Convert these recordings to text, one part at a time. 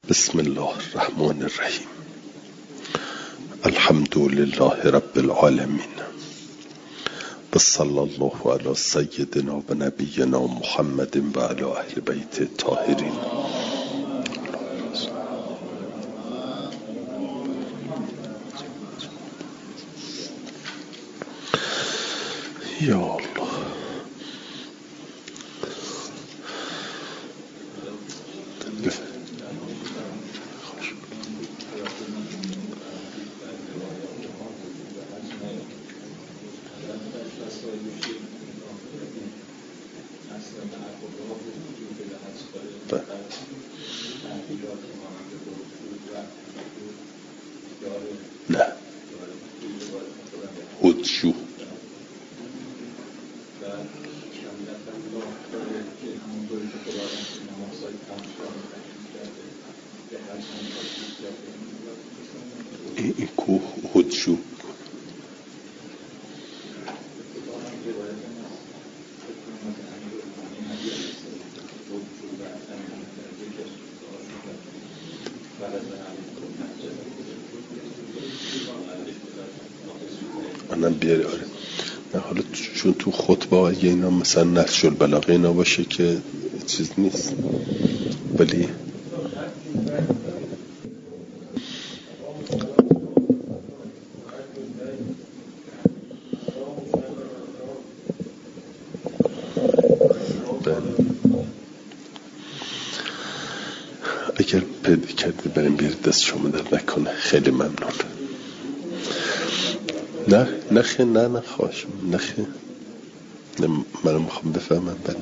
بسم الله الرحمن الرحیم. الحمد لله رب العالمین و صلی الله علی سیدنا و نبینا محمد و علی اهل بیت الطاهرین. یا الله. نه هدشو این کوه هدشو منم بیاری. آره نه حالا چون تو خطبه اگه اینا مثلا نهج البلاغه اینا باشه که چیز نیست، ولی اگر پیدا کرده بریم بیارید دست شما در نکنه. خیلی ممنون. نه خواهش نه من میخوام بفهمم. بله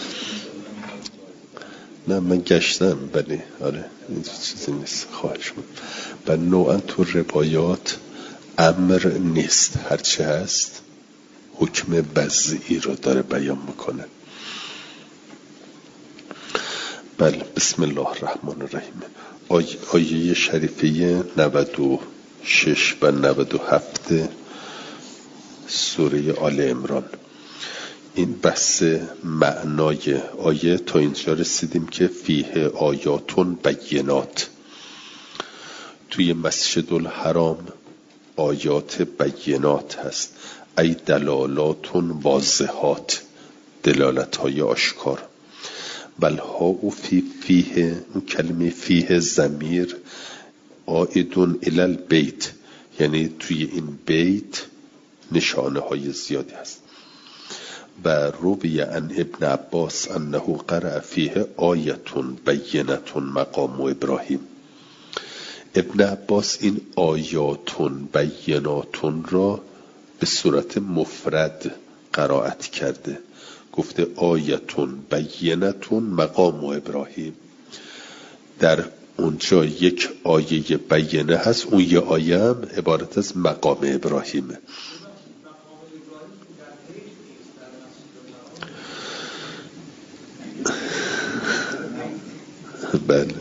نه من گشتم، ولی آره این چیزی نیست. خواهش و نوعا تو روایات امر نیست، هرچه هست حکم وضعی رو داره بیان میکنه. بله بسم الله الرحمن الرحیم. آیه شریفه 96 و 97 سوره آل عمران. این بحث معنای آیه تا اینجا رسیدیم که فیه آیاتون بینات، توی مسجد الحرام آیات بینات هست، ای دلالاتون واضحات، دلالت های آشکار. بلها او فیه، اون کلمه فیه ضمیر عائدون الی البیت، یعنی توی این بیت نشانه های زیادی هست. و روی عن ابن عباس انه قرأ فیه آیتون بینتون مقام ابراهیم. ابن عباس این آیاتون بیناتون را به صورت مفرد قرائت کرده، گفته آیتون بینتون مقام ابراهیم. در اونجا یک آیه بینه هست، اون یه آیه هم عبارت از مقام ابراهیمه. بله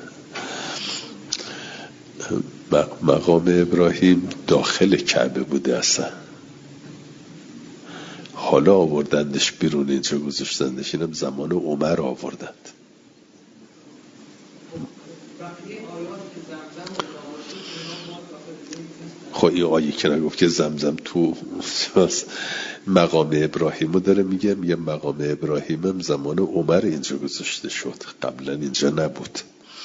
مقام ابراهیم داخل کعبه بوده اصلا، حالا آوردندش بیرون، اینجا گذاشتندش. اینم زمان عمر آوردند. خب این آیه که نگفت که زمزم تو مقام ابراهیم رو داره میگم، یه مقام ابراهیم هم زمان عمر اینجا گذاشته شد، قبلا اینجا نبود.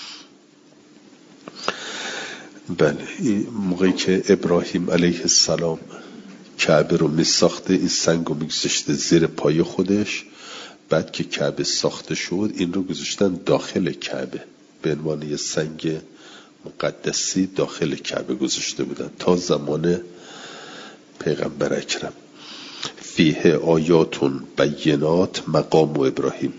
بله این موقعی که ابراهیم علیه السلام کعبه رو می ساخته، این سنگ رو می گذاشته زیر پای خودش، بعد که کعبه ساخته شد این رو گذاشتن داخل کعبه، به عنوان یه سنگ مقدسی داخل کعبه گذاشته بودن تا زمان پیغمبر اکرم. فیه آیاتون بینات مقام ابراهیم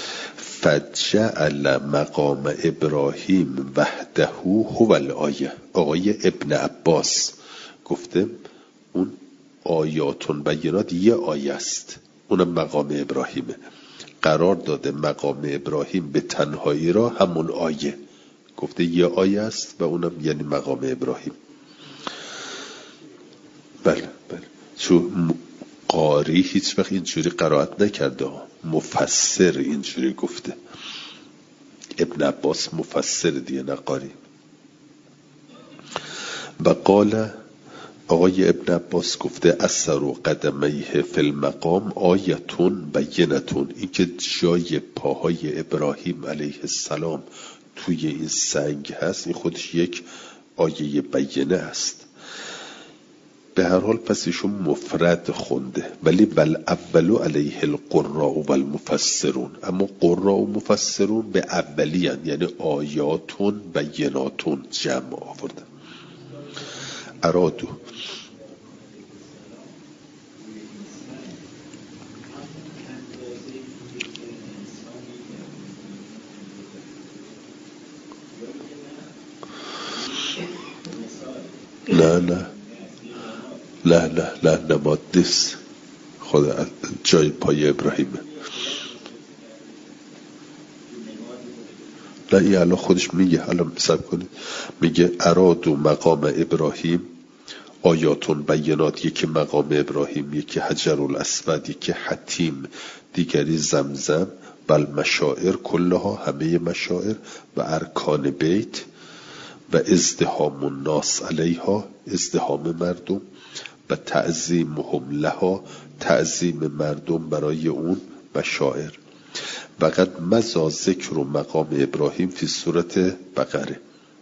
فجعل مقام ابراهیم وحده هو الآیه. آقای ابن عباس گفته اون آیاتون بینات یه آیه است، اونم مقام ابراهیمه. قرار داده مقام ابراهیم به تنهایی را همون آیه، گفته یه آیه است و اونم یعنی مقام ابراهیم. بله چون قاری هیچ وقت اینجوری قرائت نکرده، مفسر اینجوری گفته. ابن عباس مفسر دیگه نه قاری. و قال آقای ابن عباس گفته اثر و قدمیه فی المقام آیتون بینتون، این که جای پاهای ابراهیم علیه السلام توی این سنگ هست این خودش یک آیه بینه است. به هر حال پس ایشون مفرد خونده، ولی بل اولو علیه القراء و المفسرون، اما قراء و مفسرون به اولی هن، یعنی آیاتون بیناتون جمع آوردن. ارادو نه نمادیست، خدا جای پای ابراهیمه. نه این الان خودش میگه، الان حساب کنید، میگه ارادو مقام ابراهیم آیاتون بینات، یکی مقام ابراهیم، یکی حجر الاسود، یکی حتیم، دیگری زمزم، بل مشاعر کلها، همه مشاعر، و ارکان بیت، و ازدحام الناس علیها، ازدحام مردم، و تعظیمهم لها، تعظیم مردم برای اون مشاعر. و قد مضى ذکر مقام ابراهیم فی صورت بقره.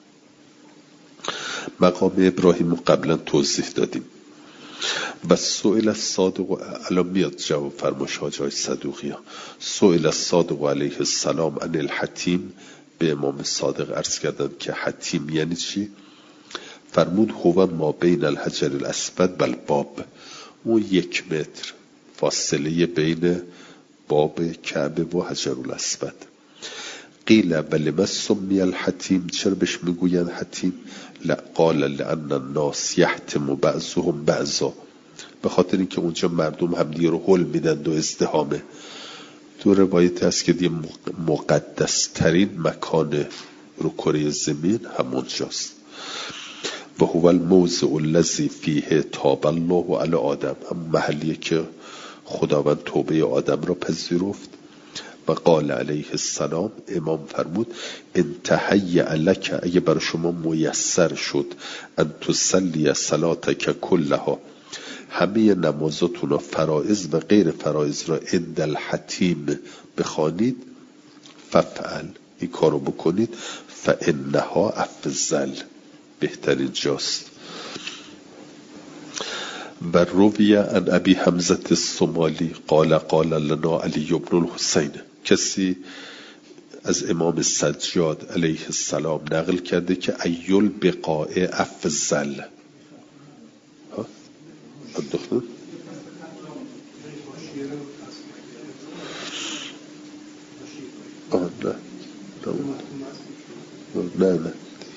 مقام ابراهیم رو قبلا توضیح دادیم. و سئل الصادق، الان میاد جواب فرماش حاج صدوقی ها. سئل الصادق علیه السلام عن الحتیم، به امام صادق عرض کردن که حتیم یعنی چی؟ فرمود هو ما بین الحجر الاسود و الباب، اون 1 متر فاصله بین باب کعبه و حجر الاسود. قیل ولما سمی الحتیم، چرا بهش میگوین حتیم؟ قال لان الناس یحتم بعضهم بعضا، به خاطر اینکه اونجا مردم همدیگه رو هل میدن و ازدحامه. تو روایت هست که دیگه مقدس ترین مکان رو کره زمین همونجاست. و هو الموضع الذی فیه تاب الله علی آدم، هم محلیه که خداوند توبه آدم را پذیرفت. و قال علیه السلام، امام فرمود انتهیأ لک، اگه بر شما میسر شد، ان تصلی صلاتک کلها، همه نمازاتون را فرائض و غیر فرائض را عند الحتیم بخوانید، ففعل، این کارو بکنید، فانها افضل، بهترین جاست. و رویه عن ابی حمزه الصومالی قال قال لنا علی بن الحسین، کسی از امام سجاد علیه السلام نقل کرده که ایل بقاء افضل. دختر نه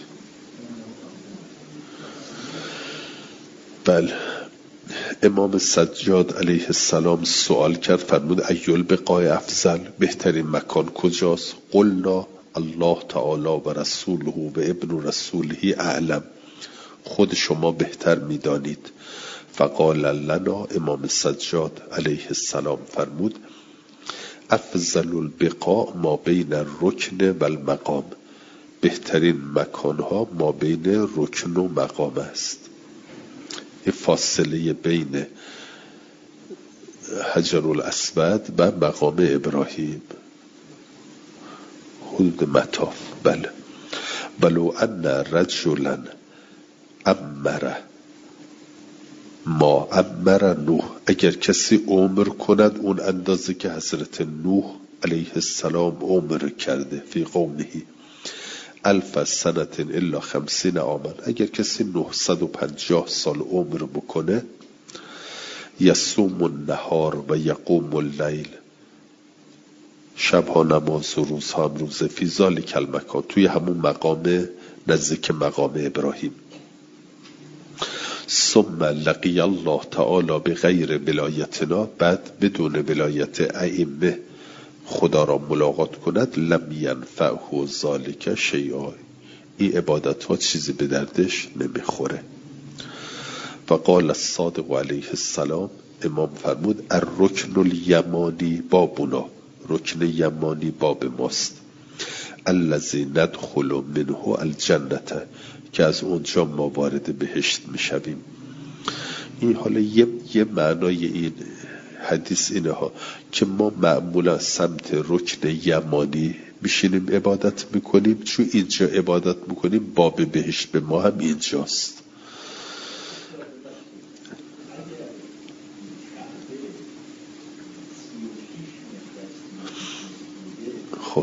بله، امام سجاد علیه السلام سوال کرد، فرمود ایل بقاء افضل، بهترین مکان کجاست؟ قلنا الله تعالی و رسوله و ابن رسوله اعلم، خود شما بهتر میدانید. فقال لنا، امام سجاد علیه السلام فرمود افضل البقاء ما بین الرکن و المقام، بهترین مکانها ما بین رکن و مقام است. این فاصله بین حجر الاسود و مقام ابراهیم حدود مطاف. بله. ولو ان رجلا امر ما امر نوح، اگر کسی عمر کند اون اندازه که حضرت نوح علیه السلام عمر کرده، فی قومه 1000 سنة الا 50 عاما، اگر کسی 950 سال عمر بکنه، یصوم النهار و یقوم اللیل، شبها نماز و روزها هم روزه، فی ذلک المکان، توی همون مقام نزدیک مقام ابراهیم. ثم لقی الله تعالی بغیر ولایتنا، بعد بدون ولایت ائمه خدا را ملاقات کند، لم ینفعه ذلک شیئا، این عبادت ها چیزی به دردش نمیخوره. فقال الصادق علیه السلام، امام فرمود الرکن الیمانی بابنا، رکن یمانی باب ماست. الذی ندخل منه الجنة، که از اونجا ما وارد بهشت میشویم. این حالا یه معنای این حدیث اینه ها که ما معمولا سمت رکن یمانی میشینیم عبادت میکنیم، چون اینجا عبادت میکنیم باب بهشت به ما هم اینجاست. خب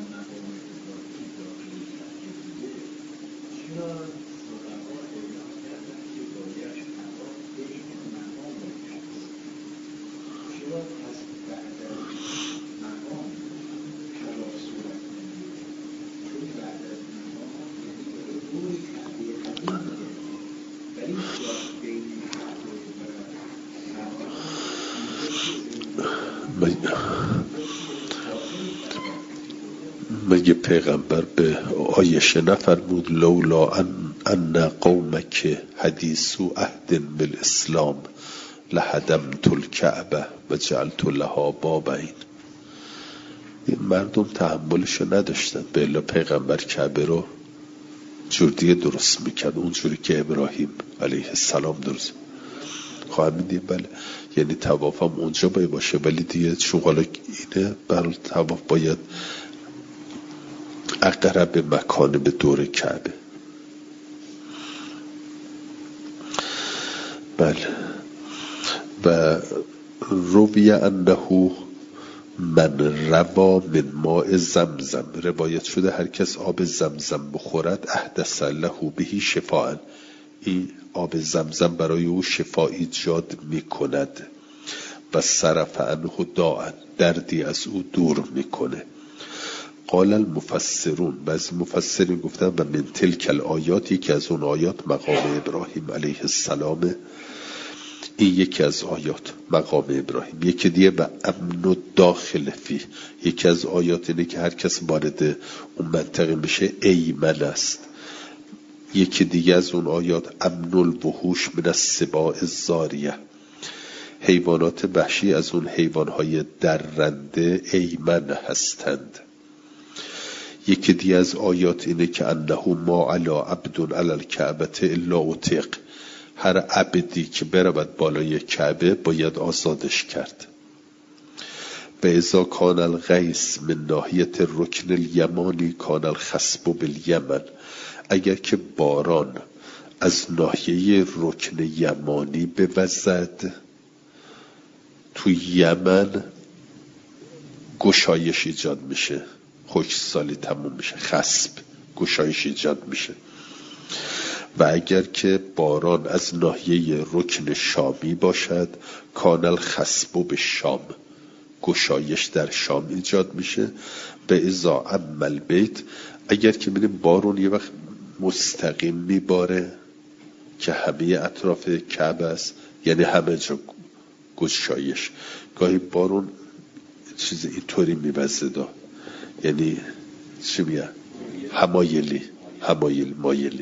مگه پیغمبر به عایشه نفرمود لولا ان قومک حدیثو عهد بالاسلام لهدمت الکعبه و جعلت لها بابین؟ این مردم تحملشو نداشتن، به الا پیغمبر کعبه رو جور دیگه درست میکرد، اونجوری که ابراهیم علیه السلام درست خواهم میدیم. بله یعنی طواف هم اونجا باید باشه، ولی دیگه چون حالا اینه برای طواف باید اقرب مکان به دور کعبه. بله. و روی انه من روا من ماء زمزم، روایت شده هر کس آب زمزم بخورد احدث له به شفاء، این آب زمزم برای او شفا ایجاد میکند. و صرف عنه داء، دردی از او دور میکنه. قال المفسرون، بعضی مفسرین گفتن و من تلک الآیات، یکی از اون آیات مقام ابراهیم علیه السلام، این یکی از آیات مقام ابراهیم. یکی دیگه و امن داخل فی، یکی از آیات اینه که هر کس وارد اون منطقه میشه ایمن است. یکی دیگه از اون آیات امن الوحوش من السباع الزاریه، حیوانات وحشی از اون حیوانهای درنده ایمن هستند. یکی دیگه از آیات اینه که انه ما علی عبد علی الکعبه الا عتق، هر عبدی که برود بالای کعبه باید آزادش کرد. به اذا کان الغیث من ناحیه رکن الیمانی کان الخصب بالیمن، اگر که باران از ناحیه رکن یمانی بوزد تو یمن گشایش ایجاد میشه، خشکسالی تموم میشه، خصب گشایش ایجاد میشه. و اگر که باران از ناحیه رکن شامی باشد کان الخصب به شام، گشایش در شام ایجاد میشه. به ازا عمل بیت، اگر که میریم بارون یه وقت مستقیم میباره که همه اطراف کعبه است، یعنی همه جا گشایش. گاهی بارون چیز اینطوری میوزه یعنی چی میگه همایلی مایلی.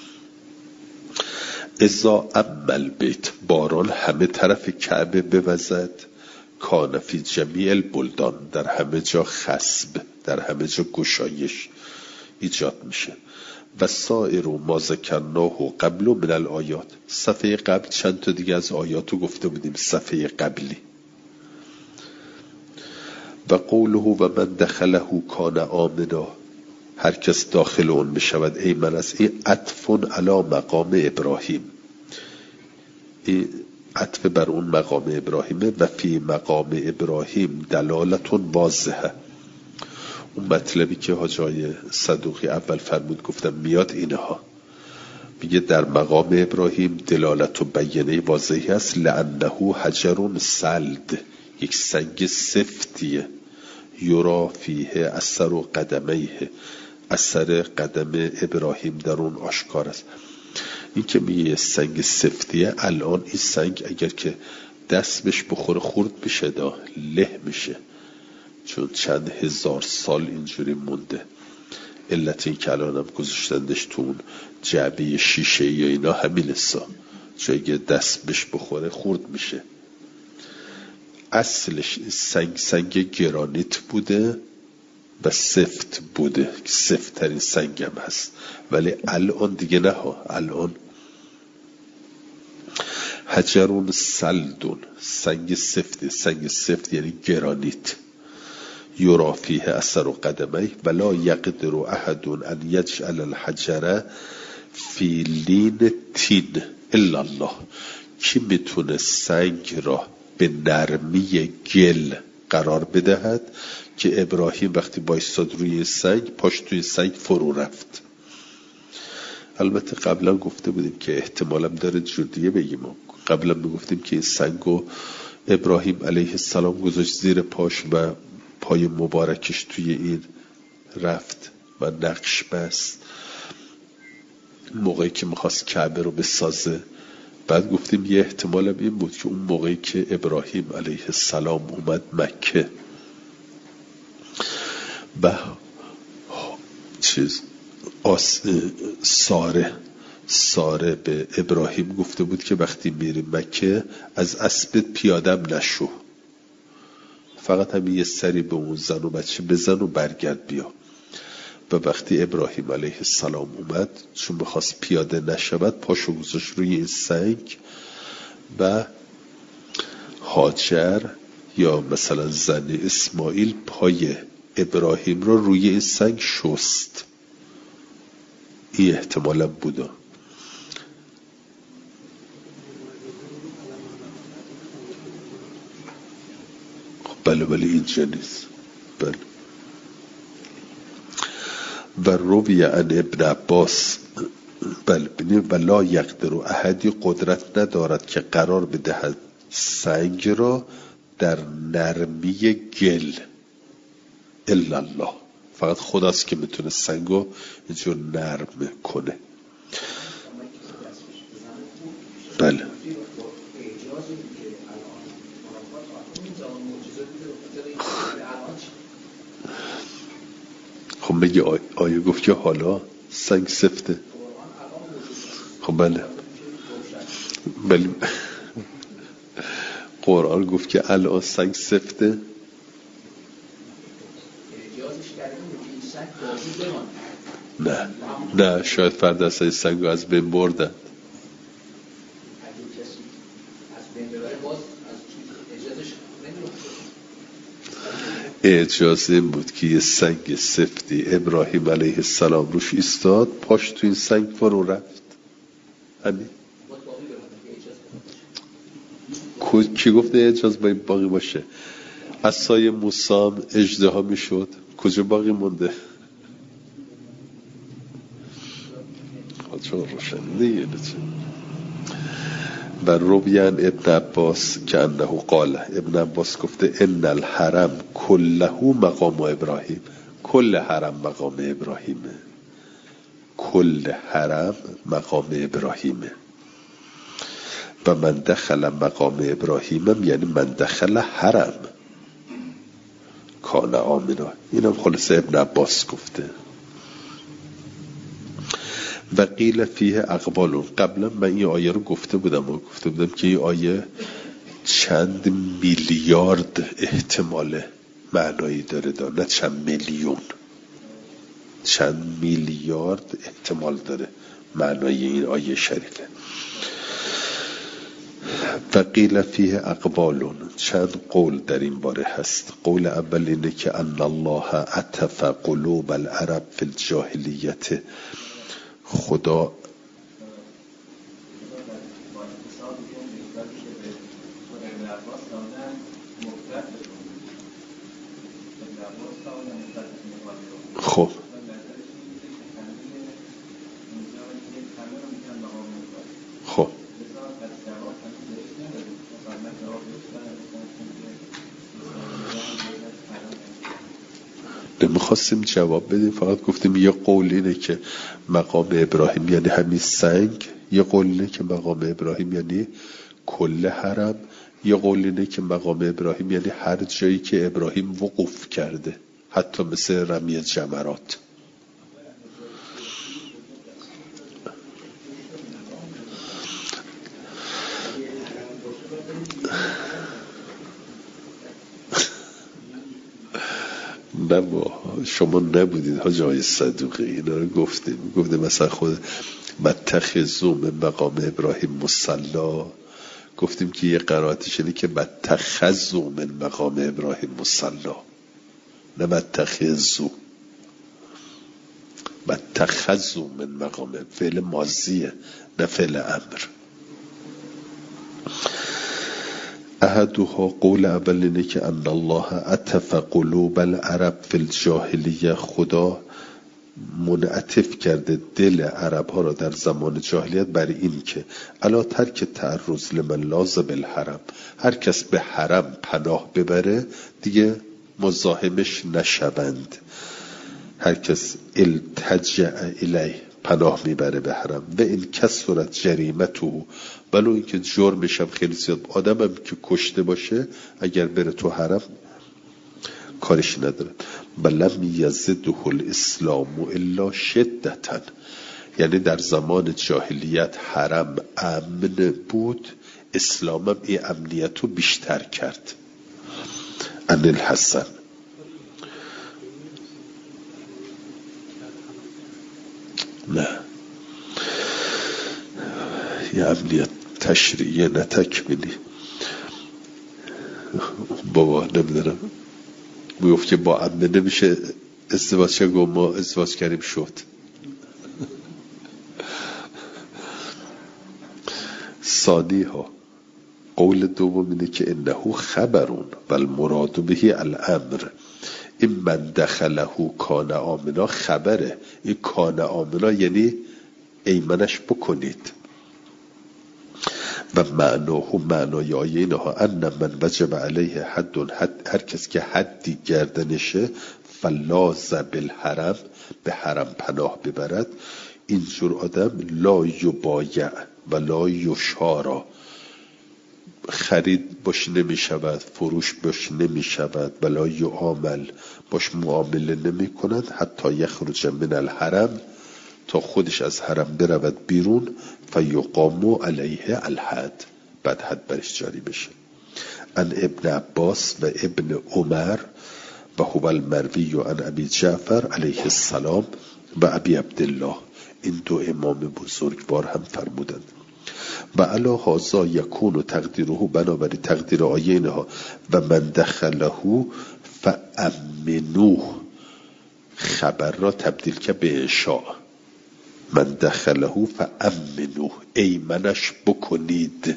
ازا عمل بیت، باران همه طرف کعبه بوزد کان فی جمیع البلدان، در همه جا خصب، در همه جا گشایش ایجاد میشه. و سائر ما ذکرناه قبل من الآیات، صفحه قبل چند تا دیگه از آیاتو گفته بودیم، صفحه قبلی. و قوله و من دخله کان آمنا، هر کس داخل اون بشود ایمن است. این عطف علی مقام ابراهیم، این عطف بر اون مقام ابراهیمه. و فی مقام ابراهیم دلالت واضحه، اون مطلبی که حاجای صدوقی اول فرمود گفتم میاد اینها، میگه در مقام ابراهیم دلالت و بیانه واضحی است. لانه حجر سلد، یک سنگ سفتیه، یرا فیه اثر و قدمیه، اثر قدم ابراهیم در اون آشکار است. این که میگه سنگ سفتیه، الان این سنگ اگر که دست بهش بخوره خورد میشه، له میشه، چون چند هزار سال اینجوری مونده. علت این که الان هم گذاشتندش تو اون جعبه شیشه یا اینا همین حسا، چون اگه دست بهش بخوره خورد میشه. اصلش سنگ گرانیت بوده و سفت بوده، سفت ترین سنگ هم هست. ولی الان دیگه نه ها، الان حجرون سلدون، سنگ سفت. سنگ سفت یعنی گرانیت. یرا فیه اثر قدمه ولا یقدر احد ان یجعل الحجر فی لین تین الا الله. کی میتونه سنگ را به نرمی گل قرار بدهد که ابراهیم وقتی بایستاد روی سنگ پاش توی سنگ فرو رفت. البته قبلا گفته بودیم که احتمالم داره جور دیگه بگیم. قبلا میگفتیم که این سنگو ابراهیم علیه السلام گذاشت زیر پاش و پای مبارکش توی این رفت و نقش بست موقعی که میخواست کعبه رو بسازه. بعد گفتیم یه احتمال این بود که اون موقعی که ابراهیم علیه السلام اومد مکه و ساره به ابراهیم گفته بود که وقتی میری مکه از اسبت پیادم نشو، فقط همین یه سری به اون زن و بچه بزن و برگرد بیا. و وقتی ابراهیم علیه السلام اومد چون میخواست پیاده نشود پاشو گذاشت روی این سنگ و هاجر یا مثلا زن اسماعیل پای ابراهیم رو روی این سنگ شست. این احتمالا بوده. بله اینجا نیست. بله. و روی عن ابن عباس بله و لا یقدر احدی قدرت ندارد که قرار بدهد سنگ را در نرمی گل الا الله. فقط خداست که میتونه سنگو اینجور نرم کنه. بله خب میگه آیه گفت که حالا سنگ سفته. خب بله قرآن گفت که الان سنگ سفته. نه شاید فرد اصلا سنگ رو از بین بردن. اجازه این بود که یه سنگ سفتی ابراهیم علیه السلام روش ایستاد پاش تو این سنگ فرو رفت. همین. کی گفته اجازه باقی باشه؟ عصای موسی اژدها میشد، کجا باقی مونده؟ چون روشن دیگه. و رویان ابن عباس که انه قال، ابن عباس گفته ان الحرم کله مقام ابراهیم. کل حرم مقام ابراهیمه. کل حرم مقام ابراهیمه. و من دخل مقام ابراهیم یعنی من دخل حرم کان آمنا. اینم خلاصه ابن عباس گفته. و قیل فیه اقبالون. قبلا من این آیه رو گفته بودم که این آیه چند میلیارد احتمال معنایی داره، نه چند میلیون، چند میلیارد احتمال داره معنای این آیه شریفه. و قیل فیه اقبالون. چند قول در این باره هست. قول اول اینه که ان الله عطف قلوب العرب فی الجاهلیت. خدا خب نمیخواستیم جواب بدیم، فقط گفتیم یه قول اینه که مقام ابراهیم یعنی همین سنگ، یه قول اینه که مقام ابراهیم یعنی کل حرم، یه قول اینه که مقام ابراهیم یعنی هر جایی که ابراهیم وقوف کرده، حتی مثل رمی جمرات. نه شما نبودید حاج آقای صدوقی، اینا رو گفتیم مثلا خود متخذوا من مقام ابراهیم مصلا، گفتیم که یه قرائتش اینه که متخذوا من مقام ابراهیم مصلا، نه متخذوا من مقام، فعل ماضیه نه فعل امر. احدها قول اول اینه که ان الله عطف قلوب العرب فی الجاهلیه، خدا منعطف کرده دل عرب ها را در زمان جاهلیت بر این که الا ترک تعرض لمن لازم الحرم، هر کس به حرم پناه ببره دیگه مزاحمش نشوند. هر کس التجع الیه پناه میبره به حرم، و این کثرت جریمته، ولو اینکه جرمش هم خیلی زیاد، آدم هم که کشته باشه اگر بره تو حرم کارش نداره. بلم یزده الاسلام الا شدتا، یعنی در زمان جاهلیت حرم امن بود، اسلام هم این امنیت رو بیشتر کرد. ان الحسن نه یه امنیت تشریعیه نه تکمیلی. بابا نمیدونم میگفت که با امنه نمیشه ازدواج کرد، ما ازدواج کردیم شد. ثانی ها قول دوم اینه که انه خبرون و المراد به الامر، این من دخله کان آمنا خبره، این کان آمنا یعنی ایمنش بکنید. و معنای آیه اینها ان من وجب علیه حد، هر کس که حدی گردنشه فلاذ بالحرم، به حرم پناه ببرد، اینجور آدم لا یبایع و لا یشارا، خرید باش نمی شود، فروش باش نمی شود، ولا یعامل باش معامله نمی کند، حتی یخرج من الحرم، تا خودش از حرم برود بیرون، فیقام علیه الحد، بعد حد برش جاری بشه. ان ابن عباس و ابن عمر و هو المروی و ان ابی جعفر علیه السلام و ابی عبدالله، این دو امام بزرگوار هم فرمودند. و علا هازا یکون و تقدیره، بنابراین تقدیر آیه اینها و من دخله فامنوه، خبر را تبدیل که به انشاء، من دخله فامنوه، ایمنش بکنید.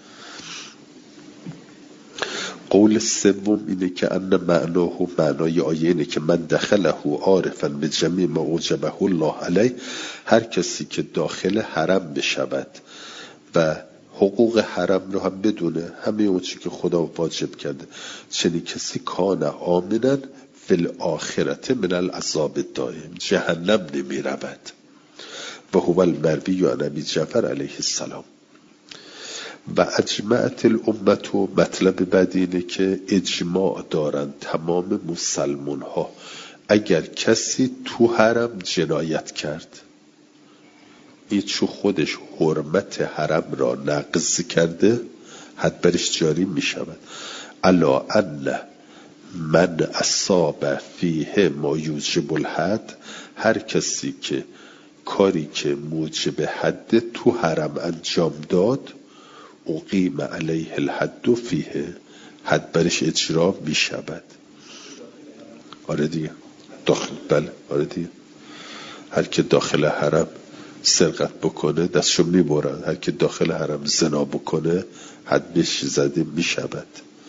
قول سوم اینه که ان معناه، معنای آیه اینه که من دخله عارفا به جمیع ما اوجبه الله علیه، هر کسی که داخل حرم بشود و حقوق حرم رو هم بدونه، همه اون چی که خدا واجب کرده، چنین کسی کان آمنا فی الاخرة من العذاب الدائم، جهنم نمی رود. و هو المروی عن ابی جعفر علیه السلام. و اجمعت الامت، و مطلب بعد اینه که اجماع دارن تمام مسلمان ها، اگر کسی تو حرم جنایت کرد، این چو خودش حرمت حرم را نقض کرده، حد برش جاری می شود. الا ان من اصاب فیه ما یوجب الحد، هر کسی که کاری که موجب حد تو حرم انجام داد، اقیم علیه الحد فیه، حد برش اجرا می شود. آره دیگه داخل، بله آره دیگه، هر که داخل حرم سرقت بکنه دستشو می برن، هر که داخل حرم زنا بکنه حد بهش زده می شود.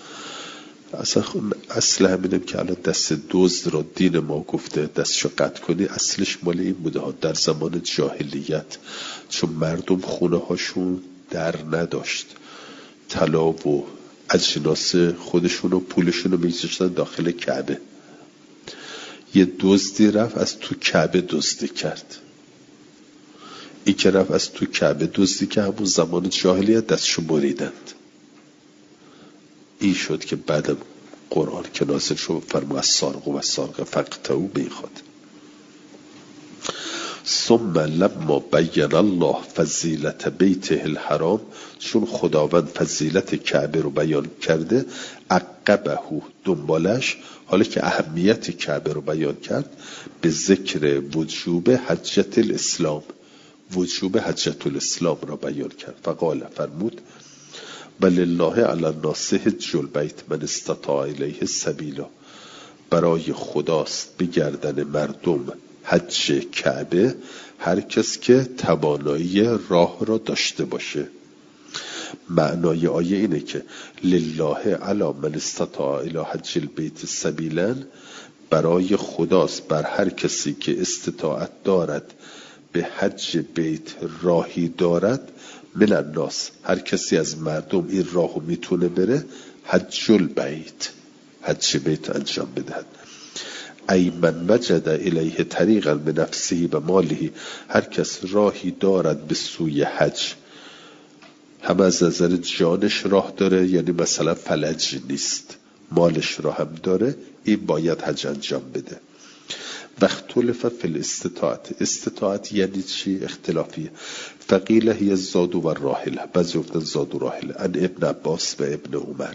اصل همینم که الان دست دزد را دین ما گفته دستشو قطع کنی، اصلش مال این بوده ها در زمان جاهلیت، چون مردم خونه هاشون در نداشت، طلا و اجناس خودشون و پولشون رو میگذاشتن داخل کعبه. یه دزدی رفت از تو کعبه دزدی کرد، این که رفت از تو کعبه دزدی که همون زمان جاهلیت دستشو بریدند. این شد که بعد قرآن که نازل شد فرمود السارق و السارقة فاقطعوا بینخواد. ثم لما بین الله فضیلت بیته الحرام، چون خداوند فضیلت کعبه رو بیان کرده، عقب عقبه دنبالش، حالا که اهمیت کعبه رو بیان کرد، به ذکر وجوب حجت الاسلام، وجوب حجت الاسلام را بیان کرد. فقال فرمود ولله علی الناس حج البیت من استطاع الیه سبیلا، برای خداست به گردن مردم حج کعبه هر کس که توانایی راه را داشته باشه. معنای آیه اینه که لله علی من استطاع الی حج البیت سبیلا، برای خداست بر هر کسی که استطاعت دارد به حج بیت راهی دارد، من الناس هر کسی از مردم این راهو میتونه بره، حج البیت حج بیت انجام بدهد. ای من وجد الیه طریقا بنفسه و ماله، هر کس راهی دارد به سوی حج، هم از نظر جانش راه داره، یعنی مثلا فلج نیست، مالش را هم داره، این باید حج انجام بده. واختلف فی الاستطاعت، استطاعت یعنی چی؟ اختلافیه. فقیل هی الزاد و الراحله، بعضی گفتن زاد و راحله، ان ابن عباس و ابن عمر.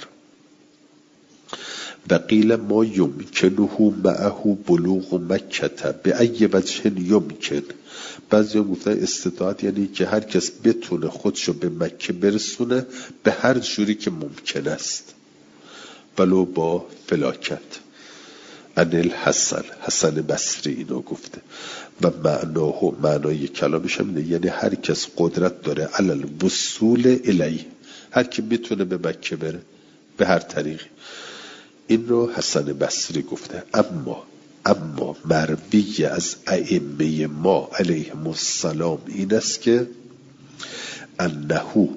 و قیل ما یمکنه معه بلوغ مکه به ای وجه یمکن، بعضی گفتن استطاعت یعنی که هر کس بتونه خودشو به مکه برسونه به هر جوری که ممکن است، ولو با فلاکت. ان الحسن، حسن بصری اینو گفته. و معنای کلامش هم اینه، یعنی هر کس قدرت داره علی الوصول الیه، هر کی میتونه به مکه بره به هر طریقی. این رو حسن بصری گفته. اما مروی از ائمه ما علیهم السلام این است که انه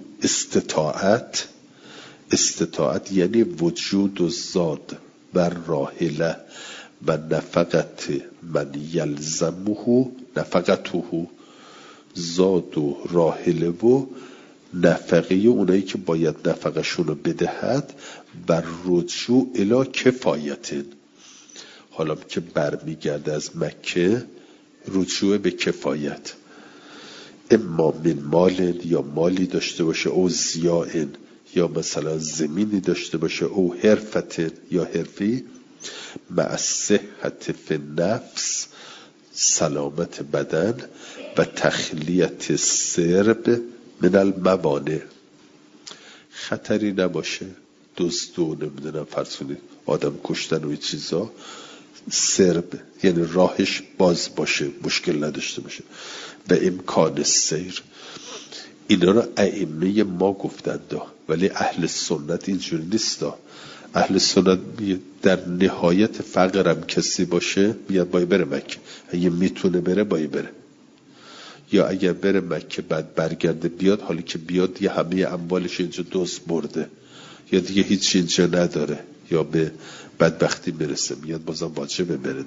استطاعت یعنی وجود و زاد و راحله و نفقت من یلزمه، نفقته زاد و راحله و نفقه اونایی که باید نفقشونو بدهد، و رجوع الی کفایت، حالا که برمیگرده از مکه رجوع به کفایت، اما من مال، یا مالی داشته باشه، او زیائن، یا مثلا زمینی داشته باشه، او حرفت، یا حرفی، مع صحت فی النفس، سلامت بدن، و تخلیت سرب من الموانع، خطری نباشه، دزد و نمیدونم فرض کنید آدم کشتن و این چیزا، سرب یعنی راهش باز باشه، مشکل نداشته باشه، و امکان سیر. اینا را ائمه ما گفتند، ولی اهل سنت اینجوری نیست. اهل سنت در نهایت فقرم کسی باشه میاد باید بره مکه، اگه میتونه بره باید بره، یا اگر بره مکه بعد برگرده بیاد، حالی که بیاد یه همه اموالش اینجا دزد برده، یا دیگه هیچ اینجا نداره، یا به بدبختی برسه، میاد بازم واجبه بره.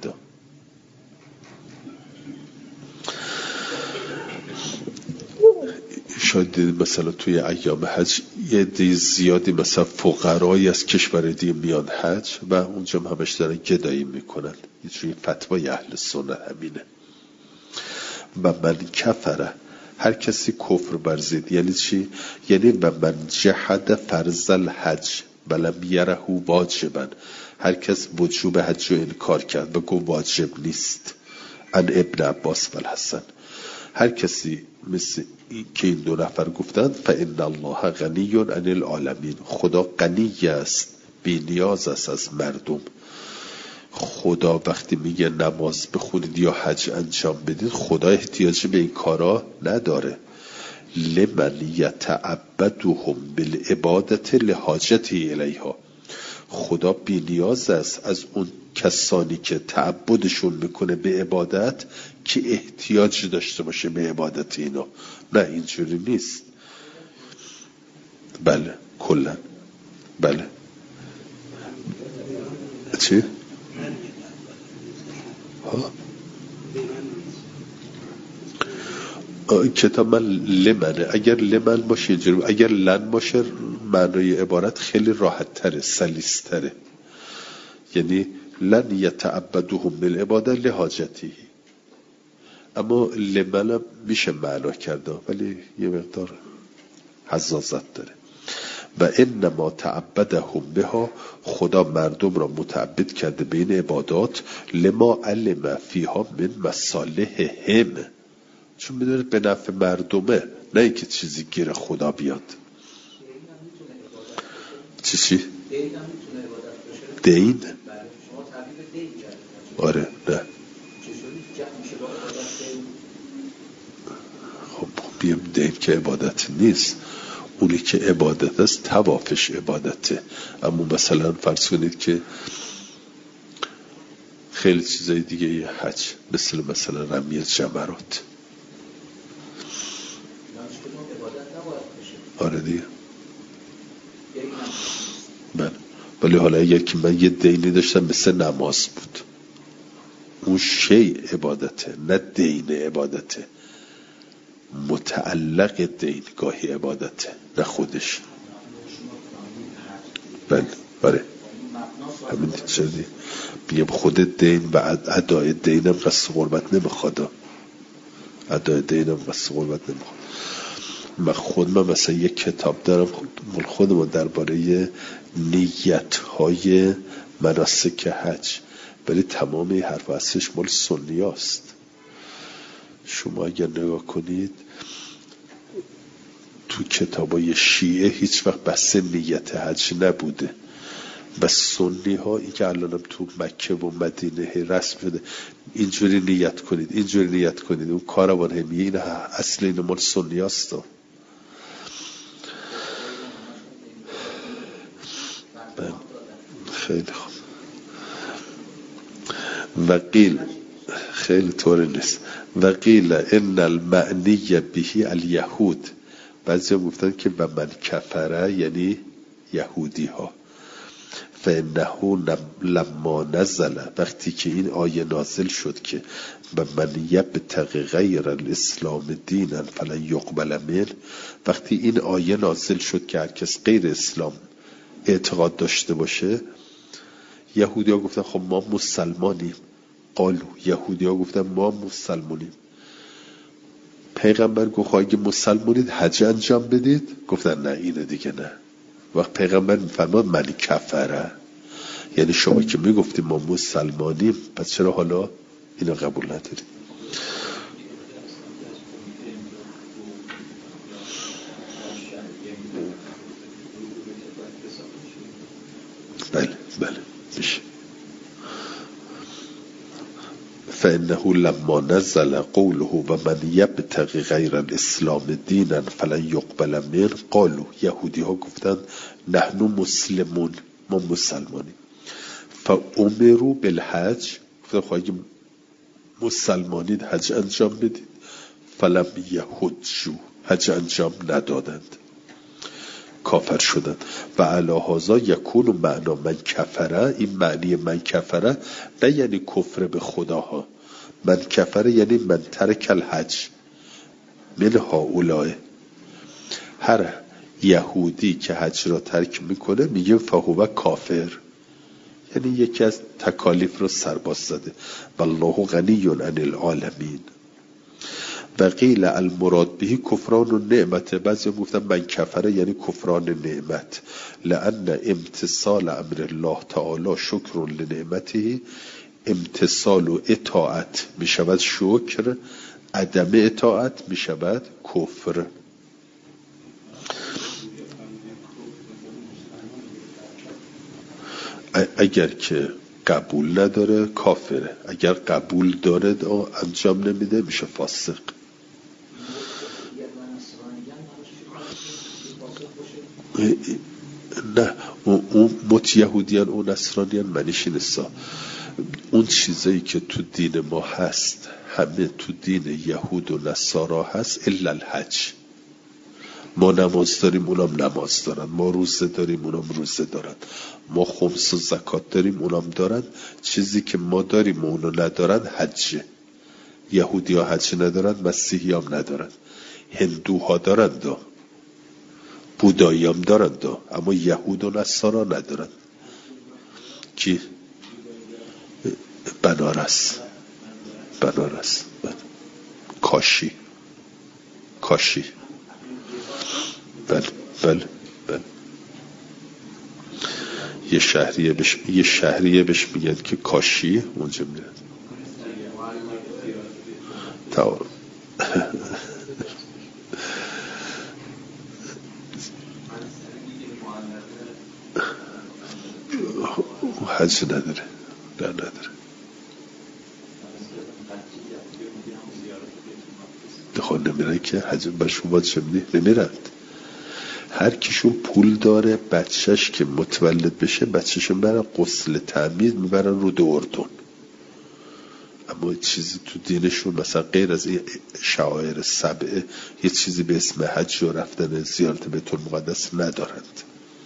شاید دید مثلا توی ایام حج یه دی زیادی مثلا فقرایی از کشور دیگه میان حج و اونجا همش دارن گدایی میکنن، یه جوری فتوای اهل سنت همینه. و من کفره، هر کسی کفر ورزید، یعنی چی؟ یعنی و من جحد فرض الحج ولم یره واجبا، هر کس وجوب حج رو انکار کرد و گفت واجب نیست. ان ابن عباس و الحسن، هر کسی مثل که این دو نفر گفتند، فان الله غنی عن العالمین، خدا غنی است، بی نیاز است از مردم. خدا وقتی میگه نماز بخونید یا حج انجام بدید، خدا احتیاجی به این کارا نداره. لمن یتعبدهم بالعبادت لحاجتی الیها، خدا بی نیاز است از اون کسانی که تعبدشون میکنه به عبادت که احتیاج داشته باشه به عبادت اینا، نه اینجوری نیست. بله کلا بله. چی؟ کتاب من لمنه، اگر لمن باشه اینجوری، اگر لن باشه معنای عبارت خیلی راحت تره، سلیس تره، یعنی لن یتعبدهم بالعباده لحاجتی. اما لمن میشه معنا کرده ولی یه مقدار حزازت داره. و انما تعبدهم بها، خدا مردم را متعبد کرده به این عبادات، لما علم فیها من مصالحهم، چون میدونه به نفع مردمه، نه اینکه چیزی گیر خدا بیاد. چی؟ دین؟ آره نه. خب بیم دین که عبادت نیست، اونی که عبادت است طوافش عبادته. اما مثلا فرض کنید که خیلی چیزای دیگه یه حج، مثلا رمی جمرات، آره دیگه. ولی حالا اگر که من یه دینی داشتم مثل نماز بود، اون شی عبادته نه دین عبادته، متعلق دین گاهی عبادته نه خودش. بله بله همین چیزی بیم خود دین و ادای دینم قصد قربت نمیخواد، ادای دینم قصد قربت نمیخواد. من مثلا یک کتاب دارم مال خودم درباره نیت‌های مناسک حج، ولی تمام این حرف اصلش مال سنی است. شما اگر نگاه کنید تو کتابای شیعه هیچ وقت بحث نیت حج نبوده، و سنی ها این که الانم تو مکه و مدینه رسم شده اینجوری نیت کنید اینجوری نیت کنید، اون کاروان همیه این اصل این مال سنی هست. خیلی خوب. وقیل خیلی طور نیست. وقیل ان المعنی بهی الیهود، بعضی ها گفتن که و من کفره یعنی یهودی ها. فانه لما نزل، وقتی که این آیه نازل شد که و من یبتغی غیر الاسلام دینا فلن یقبل منه، وقتی این آیه نازل شد که هر کس غیر اسلام اعتقاد داشته باشه، یهودی ها گفتن خب ما مسلمانیم. قالو، یهودی ها گفتن ما مسلمانیم. پیغمبر گفت اگه مسلمانید حج انجام بدید، گفتن نه اینه دیگه نه. وقت پیغمبر میفرماد من کفره، یعنی شما که میگفتیم ما مسلمانیم پس چرا حالا اینو قبول ندارید؟ بله بله میشه. فانه لما نزل قوله و من یبتغی غیر الاسلام دینا فلن یقبل منه، قالو، یهودی ها گفتن نحن مسلمون، ما مسلمانیم. فامروا بالحج، گفتن خب اگه مسلمانید حج انجام بدید. فلم یحجوا، حج انجام ندادند، کافر شدن. و علی هذا یکون معنا من کفره، این معنی من کفره نه یعنی کفر به خداها، من کفره یعنی من ترک الحج من هؤلاء. هر یهودی که حج را ترک میکنه میگه فهو کافر، یعنی یکی از تکالیف رو سرباز زده. والله غنی عن العالمین. و قیل المراد بهی کفران و نعمت، بعضی گفتن من کفره یعنی کفران نعمت، لان امتصال امر الله تعالی شکر لنعمته، امتصال و اطاعت می شود شکر، عدم اطاعت می شود کفر. اگر که قبول نداره کافره، اگر قبول داره انجام نمیده میشه فاسق. نه اون متیهودیان اون نصرانیان منیش نیستا. اون چیزایی که تو دین ما هست همه تو دین یهود و نصارا هست الا الحج. ما نماز داریم اونم نماز دارن، ما روزه داریم اونم روزه دارن، ما خمس و زکات داریم اونم دارن. چیزی که ما داریم و اونو ندارن حجه. یهودی ها حج ندارن، مسیحی هم ندارن، هندوها دارن دا، بودایی هم دارن دا، اما یهود و نصارا ندارن. کی؟ بنارس کاشی بله یه شهریه بهش میگن که کاشی، اونجا میره حج نداره، نه نداره. خود نمیرن که حج برشون باید شمینی نمیرن. هر کیشون پول داره بچهش که متولد بشه بچهشون برن غسل تعمید میبرن رو دو اردن. اما چیزی تو دینشون مثلا غیر از این شعائر سبعه یه چیزی به اسم حج و رفتن زیارت بیت المقدس ندارند.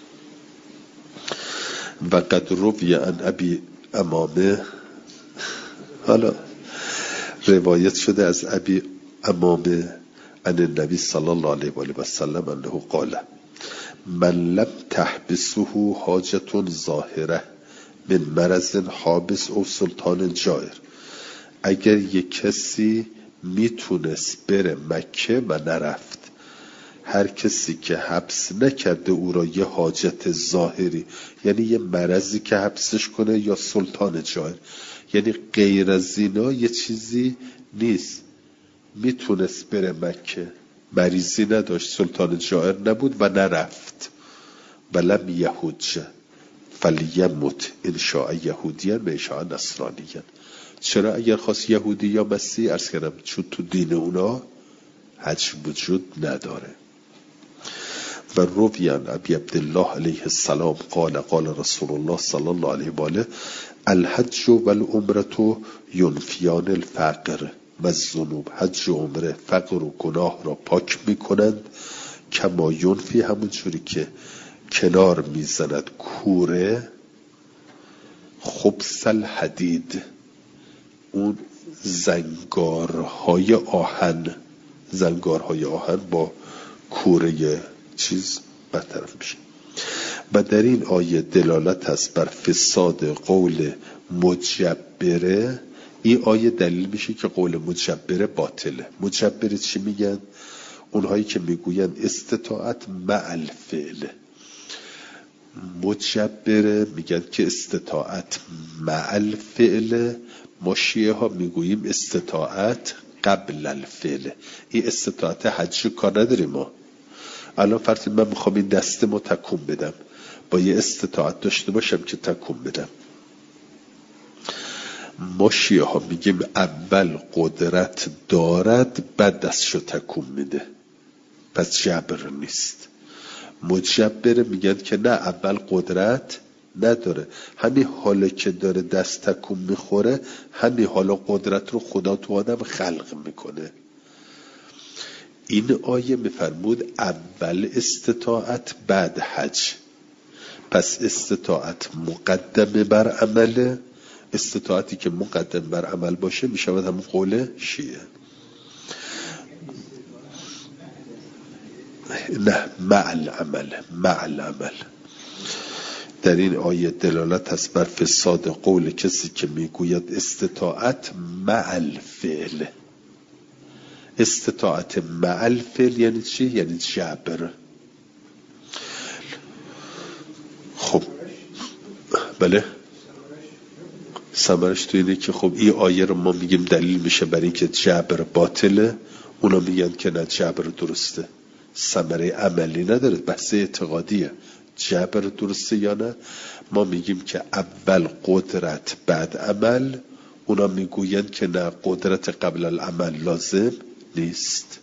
و قد روی عن ابی امامه، حالا روایت شده از ابی امامه عن النبی صلی الله علیه و سلم انه قال من لم تحبسه حاجة ظاهره من مرض حابس او سلطان جائر. اگر یک کسی میتونست بره مکه و نرفت، هر کسی که حبس نکرده او را یه حاجت ظاهری، یعنی یه مرضی که حبسش کنه، یا سلطان جائر، یعنی غیر از اینا یه چیزی نیست، میتونست بره مکه، مریضی نداشت، سلطان جائر نبود و نرفت، ولم یهوج فلیمت ان شاء یهودیان و ان شاء نصرانیان. چرا اگر خواست یهودی یا مسیح؟ عرض کردم چون تو دین اونا حج وجود نداره. و روی عن ابی عبدالله علیه السلام قال قال رسول الله صلی الله علیه و آله الحج والعمره ینفیان الفقر و الذنوب. حج و عمره فقر و گناه را پاک میکنند، کما ینفی، همون جوری که کنار میزند کوره خبث الحدید، اون زنگارهای آهن با کوره چیز برطرف میشه. و در این آیه دلالت است بر فساد قول مجبره. این آیه دلیل میشه که قول مجبره باطله. مجبره چی میگن؟ اونهایی که میگوین استطاعت مع الفعل. مجبره میگن که استطاعت مع الفعل. ما شیعه ها میگوییم استطاعت قبل الفعل. این استطاعت حج کار نداریم. ما الان فرض من میخوام این دستمو تکون بدم، با یه استطاعت داشته باشم که تکون بدم. ما شیعه ها میگیم اول قدرت دارد بعد دستشو تکون میده، پس جبر نیست. مجبر میگن که نه، اول قدرت نداره، همین حالا که داره دست تکون میخوره همین حالا قدرت رو خدا تو آدم خلق میکنه. این آیه میفرمود اول استطاعت بعد حج، پس استطاعت مقدمه بر عمله. استطاعتی که مقدم بر عمل باشه میشود همون قول شیعه. نه، مع العمل. در این آیه دلالت است بر فساد قول کسی که میگوید استطاعت مع الفعل. استطاعت مع الفعل یعنی چی؟ یعنی جبر. خب بله، ثمرش تو اینه که خب این آیه رو ما میگیم دلیل میشه برای اینکه جبر باطله، اونا میگن که نه، جبر درسته، ثمره عملی نداره، بحث اعتقادیه. جبر درسته یا نه؟ ما میگیم که اول قدرت بعد عمل، اونا میگوین که نه، قدرت قبل العمل لازم نیست.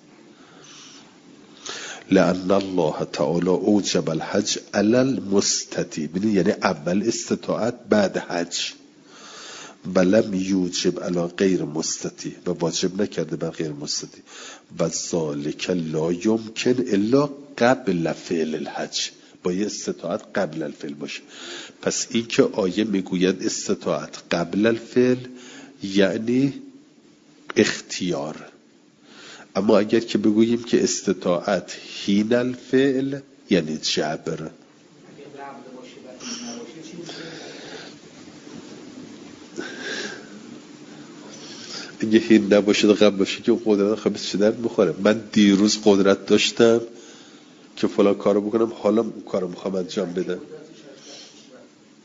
لأن الله تعالی اوجب الحج علی المستطیع، یعنی اول استطاعت بعد حج، ولم یوجب علی غیر مستطیع، و واجب نکرده بر غیر مستطیع. و ذالک لا یمکن الا قبل فعل الحج، با یه استطاعت قبل الفعل باشه. پس این که آیه میگوید استطاعت قبل الفعل یعنی اختیار. اما اگر که بگوییم که استطاعت حین الفعل یعنی جبر. اگه حین نباشه و قبل باشه که قدرت خبیث چه درد میخوره؟ من دیروز قدرت داشتم که فلان کارو بکنم، حالا اون کارو میخوام انجام بدم.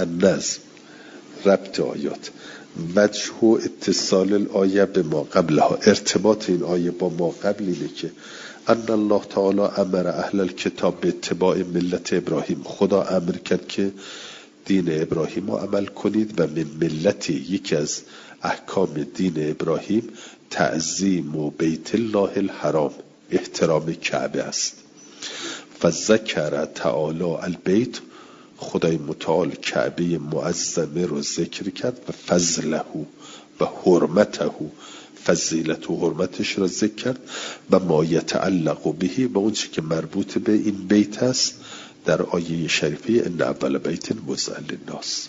النظم ربط آیات، وجه و اتصال الآیه به ما قبلها، ارتباط این آیه با ما قبل اینه که ان الله تعالی امر اهل الکتاب به اتباع ملت ابراهیم، خدا امر کرد که دین ابراهیم رو عمل کنید و من ملتی، یکی از احکام دین ابراهیم تعظیم و بیت الله الحرام، احترام کعبه است. فذکر تعالی البیت، خدای متعال کعبه معظمه رو ذکر کرد و فضله و حرمته، فضیلت و حرمتش را ذکر کرد و ما یتعلق به و اون چی که مربوط به این بیت است در آیه شریفه ان اول بیت وضع للناس.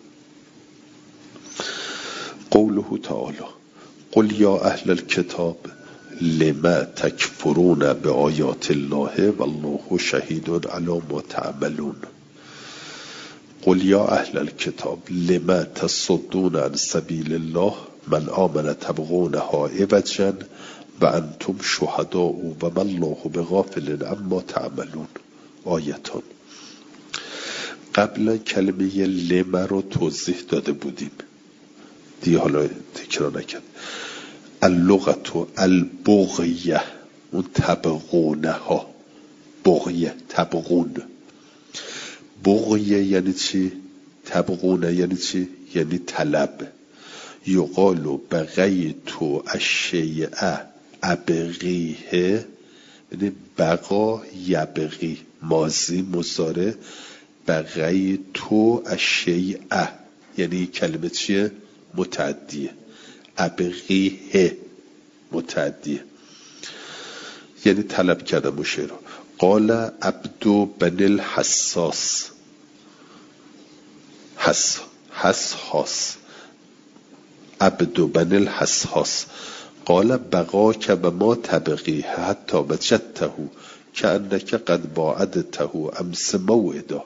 قوله تعالی قل یا اهل الکتاب لما تکفرون بآیات الله والله شهید علی ما تعملون. قل یا اهل الکتاب لما تصدون عن سبیل الله من آمن تبغونها عوجا و انتم شهداء و ما الله بغافل عما تعملون. آیتان. قبلا کلمه لما رو توضیح داده بودیم دیگه، حالا تکرار نکرد. اللغت و البغیه، اون تبغونه ها، بغیه تبغون. بغیه یعنی چی؟ تبغونه یعنی چی؟ یعنی طلب. یقالو بغیت الشیء ابغیه، یعنی بقا یبغی، ماضی مضارع. بغیت الشیء یعنی کلمه چیه؟ متعدیه. ابغیه متعدیه، یعنی طلب کردم. شعر قال عبد بن الحساس، حساس، عبد بن الحساس قال بقاک و ما تبغیه حتی وجدته کأنک قد باعدته امس موعدا.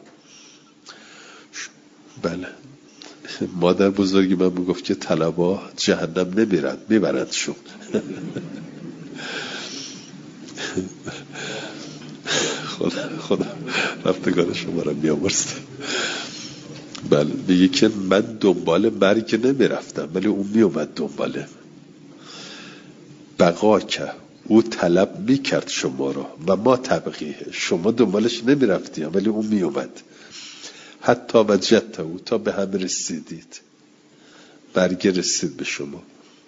بله، مادر بزرگی من میگفت که طلبا جهنم نمیرن، میبرندشون. خدا رفتگان شما را میامرسته. بله، میگه که من دنبال مرگ نمیرفتم ولی اون میومد دنباله. بقا که او طلب میکرد شما را و ما تبغیه، شما دنبالش نمیرفتی ولی اون میومد. حتی وجدته، تا به هم رسیدید، برگ رسید به شما.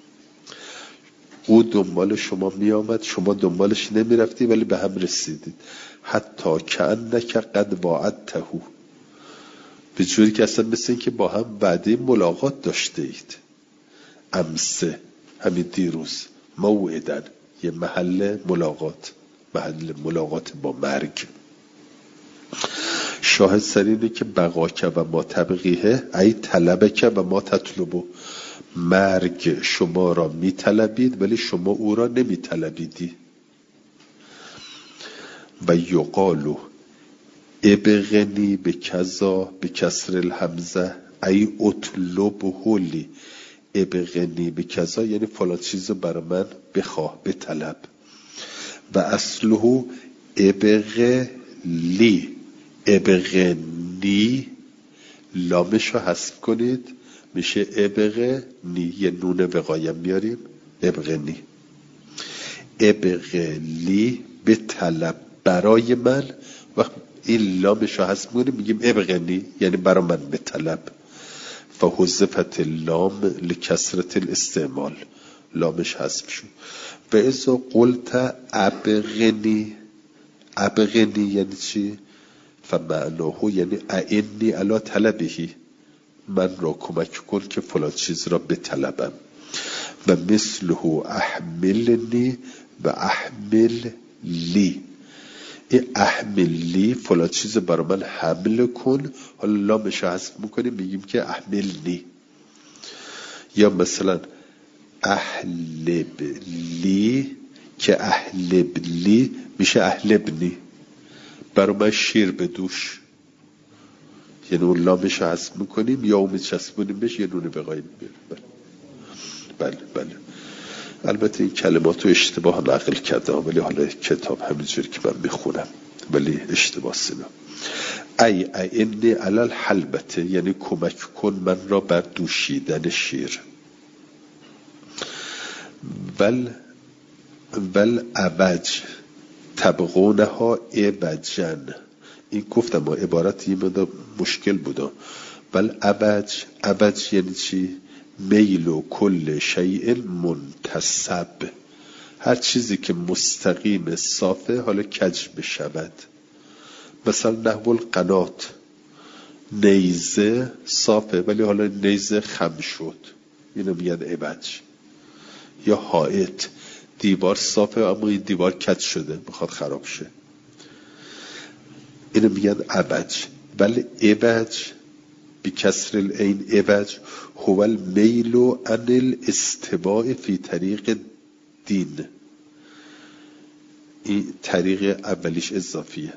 او دنبال شما می آمد، شما دنبالش نمی رفتی ولی به هم رسیدید. حتی کأنک قد واعدته، به جوری که اصلا مثل این که با هم وعده ملاقات داشته اید. امسه، همین دیروز. موعدن، یه محل ملاقات با مرگ. شاهد سر اینه که بقاک و ما تبغیه ای طلبک و ما تطلبو، مرگ شما را می طلبید ولی شما او را نمی طلبیدی. و یقالو ابغنی به کذا به کسر الحمزه ای اطلبه لی. ابغنی به کذا یعنی فلان چیز برای من بخواه، به طلب. و اصله ابغلی، ابغنی، لامش رو حذف کنید میشه ابغنی، یه نون وقایم میاریم، ابغنی. ابغلی به طلب برای من، و این لامش رو حذف کنیم میگیم ابغنی یعنی برای من به طلب. فحذفت اللام لکثرت الاستعمال، لامش حذف شد. و اذا قلت ابغنی، ابغنی یعنی چی؟ فمعناه یعنی اعنی علی طلبهی، من را کمک کن که فلان چیز را بطلبم. و مثله احملنی و احمل لی، این احمل لی فلان چیز برای من حمل کن، حالا لامش حذف میکنیم میگیم که احملنی. یا مثلا احلب لی، که احلب لی میشه احلبنی، برای من شیر بدوش، یعنی اون لامش حذف میکنیم یا اون میچسبونیم بهش یه نونه بقایم بیاریم. بله. البته این کلمات رو اشتباه نقل کرده ولی حالا کتاب همینجوری که من میخونم ولی اشتباه سینا. ای اینی علی الحلبته، یعنی کمک کن من را بر دوشیدن شیر. ول عوج تبغونها عوجن، این گفتم ما عبارت یه مقدار مشکل بودا. ول عوج یعنی چی؟ میل و کل شیء منتصب، هر چیزی که مستقیم صافه حالا کج بشود. مثلا نحو القنات، نیزه صافه ولی حالا نیزه خم شد، اینو میگن عوج. یا حائط، دیوار صافه اما این دیوار کج شده بخواد خراب شه، اینو میگن عوج. ولی عوج بکسر العین، عوج هو المیل عن الاستواء فی طریق دین. این طریق اولیش اضافیه.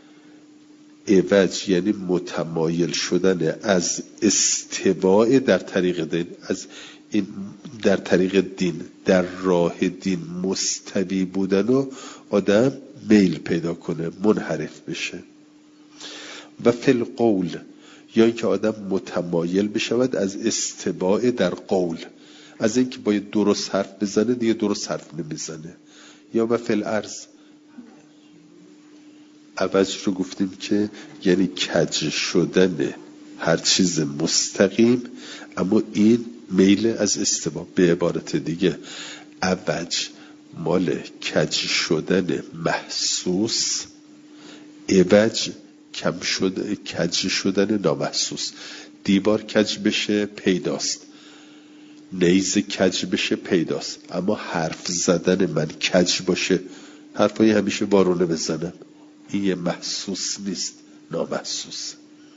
عوج یعنی متمایل شدن از استواء در طریق دین، از این در طریق دین، در راه دین مستوی بودن و آدم میل پیدا کنه، منحرف بشه. و فی القول، یا اینکه آدم متمایل بشود از استواء در قول، از اینکه باید درست حرف بزنه دیگه درست حرف نمیزنه. یا و فی الارض، عوج رو گفتیم که یعنی کج شدن هر چیز مستقیم اما این میل از استوا. به عبارت دیگه عوج مال کج شدن محسوس، عوج کج شدن نامحسوس. دیوار کج بشه پیداست، نیزه کج بشه پیداست، اما حرف زدن من کج باشه، حرفای همیشه وارونه بزنم، این یه محسوس نیست، نامحسوس.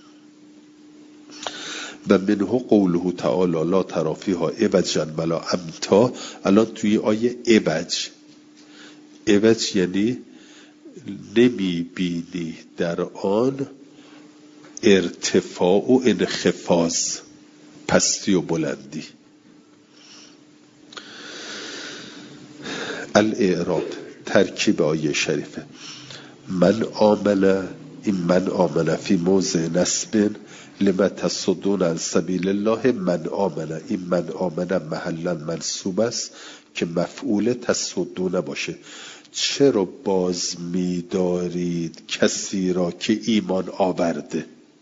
و منه قوله تعالی لا تری فیها عوجا ولا امتا. الان توی آیه عوج یعنی نمی بینی در آن ارتفاع و انخفاض، پستی و بلندی. الاعراب ترکیب آیه شریفه. من آمن فی موضع نصب لما تصدون عن سبیل الله. من آمن، این من آمن محلا منصوب است که مفعول تصدون باشه. چرا باز می‌دارید کسی را که ایمان آورده؟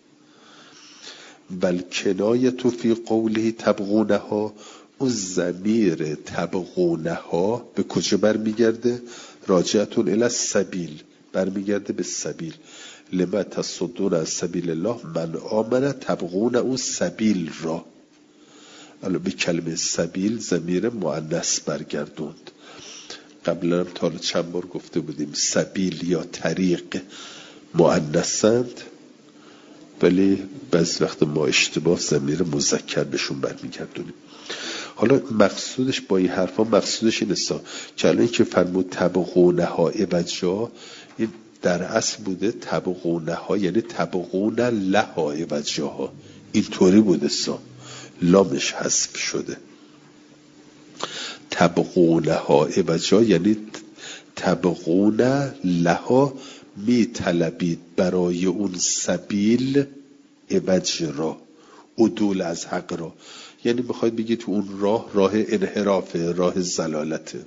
بل کنایه فی قوله تبغونها، اون ضمیر تبغونها به کجا برمیگرده؟ راجعتون الی السبیل، برمیگرده به سبیل. لما تصدون از سبیل الله، من آمن تبغون اون سبیل را. الان به کلمه سبیل ضمیر مؤنث برگردوند. قبلا هم تا چند بار گفته بودیم سبیل یا طریق مؤنثند ولی بعضی وقت ما اشتباه ضمیر مذکر بهشون برمیگردونیم. حالا مقصودش با این حرفا مقصودش این است که الان که فرمود تبغونها عوجا، این در اصل بوده تبغونها یعنی تبغون لها عوجاها، اینطوری بوده لامش حذف شده. تبغونها عوجا یعنی تبغون لها، می طلبید برای اون سبیل عوج را، عدول از حق را، یعنی میخواید بگید تو اون راه انحرافه، راه زلالته.